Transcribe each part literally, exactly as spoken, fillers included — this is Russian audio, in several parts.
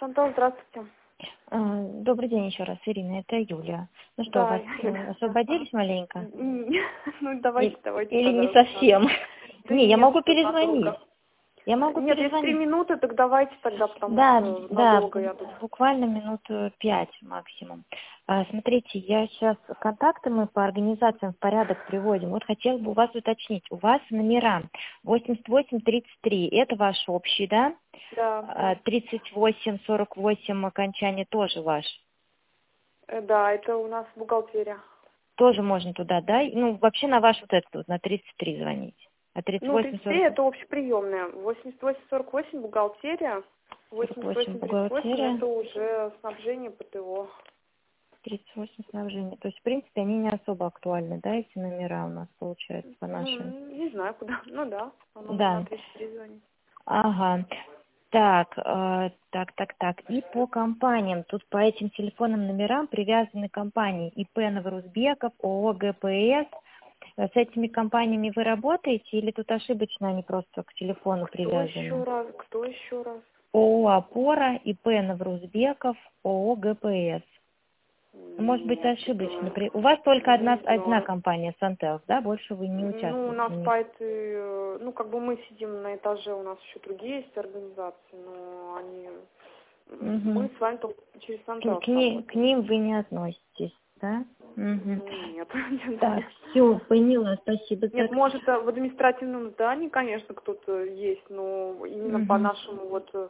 Сантал, здравствуйте. А, Добрый день еще раз, Ирина, это Юля. Ну что, Да, вас э, Юля. освободились маленько? М, Ну, давайте, И- давайте Или не тогда. совсем? Да Не, я нет, могу что перезвонить. надолго. Я могу Нет, если три перезвонить. минуты, так давайте тогда, потому Да, что да, надолго бу- я тут. буквально минут э, пять максимум. А, смотрите, я сейчас контакты мы по организациям в порядок приводим. Вот хотела бы у вас уточнить. У вас номера восемьдесят восемь тридцать три, это ваш общий, да? Да, А, да. тридцать восемь сорок восемь окончание тоже ваш. Э, Да, это у нас бухгалтерия. Тоже можно туда, да? Ну, вообще на ваш вот этот вот, на тридцать три звонить. А тридцать Ну, восемь тридцать три сорок это общеприемная. восемьдесят восемь сорок восемь бухгалтерия. сорок восемьдесят восемь восемь тридцать восемь бухгалтерия, это уже снабжение ПТО. тридцать восемь снабжение. То есть, в принципе, они не особо актуальны, да, эти номера у нас, получается, по нашим. Ну, не знаю куда. Ну да, оно можно на Да. тридцать три звонить. Ага. Так, э, так, так, так. И по компаниям. Тут по этим телефонным номерам привязаны компании ИП Новорузбеков, ООО ГПС. Э, С этими компаниями вы работаете или тут ошибочно они просто к телефону Кто еще привязаны? раз? Кто еще раз? ООО «Опора», ИП Новорузбеков, ООО ГПС. Может быть, Нет, ошибочно. что-то При- У вас только одна, не одна знаю. компания «Сантелс», да? Больше вы не Ну, у участвуете нас в них. по этой, э, ну, как бы мы сидим на этаже, у нас еще другие есть организации, но они, м, мы Мгм. с вами только через К, Сантелс к ней- к работаем. ним вы не относитесь, да? Мгм. Ну, нет. Так, все, поняла, спасибо. Нет, Так, может, э, в административном здании, конечно, кто-то есть, но именно по мгм. нашему вот э,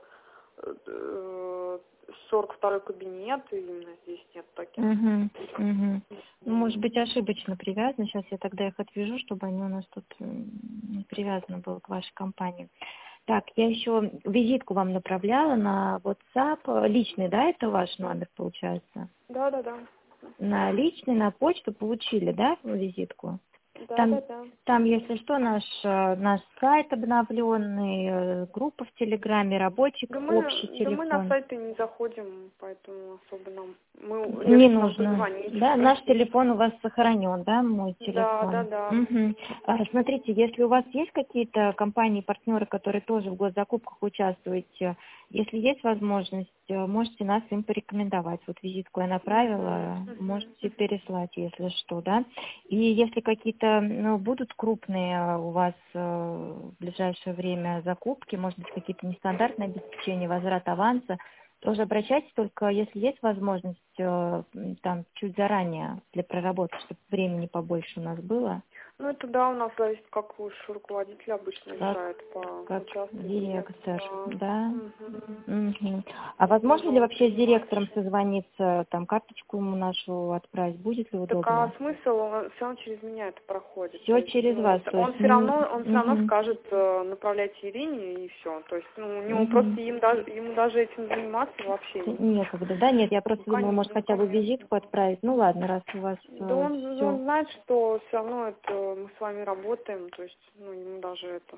э, сорок второй кабинет, именно здесь нет таких. Мгм. Мгм. Ну, может М. быть, ошибочно привязаны. Сейчас я тогда их отвяжу, чтобы они у нас тут м, не привязаны было к вашей компании. Так, я еще визитку вам направляла на WhatsApp. Личный, да, это ваш номер, получается? Да, да, да. На личный, на почту получили, да, визитку? Да, да, Там, да. там, если что, наш, э, наш сайт обновленный, э, группа в Телеграме, рабочий Да общий мы, да мы на телефон. сайты не заходим, поэтому особо нам, мы Не легче нам нужно. позвонить, Да, наш спросить. телефон у вас сохранен, да, мой Да, да, телефон. да. Мгм. А, смотрите, если у вас есть какие-то компании, партнеры, которые тоже в госзакупках участвуете, если есть возможность, э, можете нас им порекомендовать. Вот визитку я Мгм, направила, мгм, можете мгм. переслать, если что, да. И если какие-то, ну, будут крупные э, у вас э, в ближайшее время закупки, может быть, какие-то нестандартные обеспечения, возврат аванса, тоже обращайтесь, только если есть возможность э, м, там чуть заранее для проработки, чтобы времени побольше у нас было, Ну, это да, у нас зависит, как уж руководитель обычно как, решает, по как участвовать или нет. директор, Да. да. Мгм. Мгм. А Ну, возможно ли должен вообще с понимать. директором созвониться, там карточку ему нашу отправить, будет ли Так а удобно? смысл, он все равно через меня это проходит. То Все есть через э, вас, то он есть... все равно, м, он все равно мгм, скажет э, направляйте Ирине и все. То есть ну, у него просто мгм. им даже ему даже этим заниматься вообще Некогда, да? Нет, я ну, просто думала, конечно, может, ну, хотя бы конечно. визитку отправить. Ну ладно, раз у вас Да он, ну, все. он знает, что все равно это мы с вами работаем, то есть, ну, ему даже это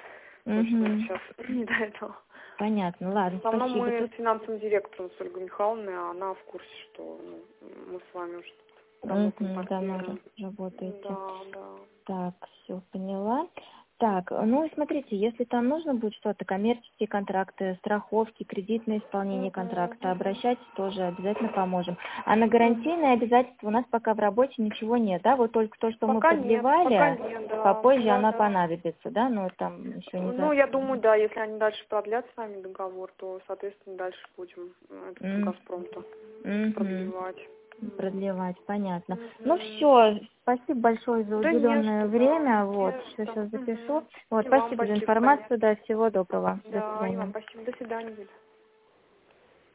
точно Угу. сейчас не до этого. Понятно, ладно, В основном спасибо. мы Тут с финансовым директором, с Ольгой Михайловной, а она в курсе, что ну, мы с вами уже давно мгм, давно контактируем. ра- работаете. Да, да. Так, все, поняла. Так, ну и смотрите, если там нужно будет что-то, коммерческие контракты, страховки, кредитное исполнение Угу, контракта, угу, обращайтесь, тоже обязательно поможем. А на угу. гарантийные обязательства у нас пока в работе ничего нет, да? Вот только то, что мы Пока нет, пока продлевали, нет, да, попозже да, она да. понадобится, да? Но там еще не Ну, за... я думаю, да, если они дальше продлят с нами договор, то, соответственно, дальше будем э, этот М, Газпром-то мгм. продлевать. М. Продлевать, понятно. Ну Мгм. все, спасибо большое за Да не уделенное что, да, время. Вот, не все что. сейчас запишу. Мгм. Вот, И вам спасибо за спасибо, информацию, конечно. да, всего доброго. До Да, и вам свидания. спасибо. До свидания.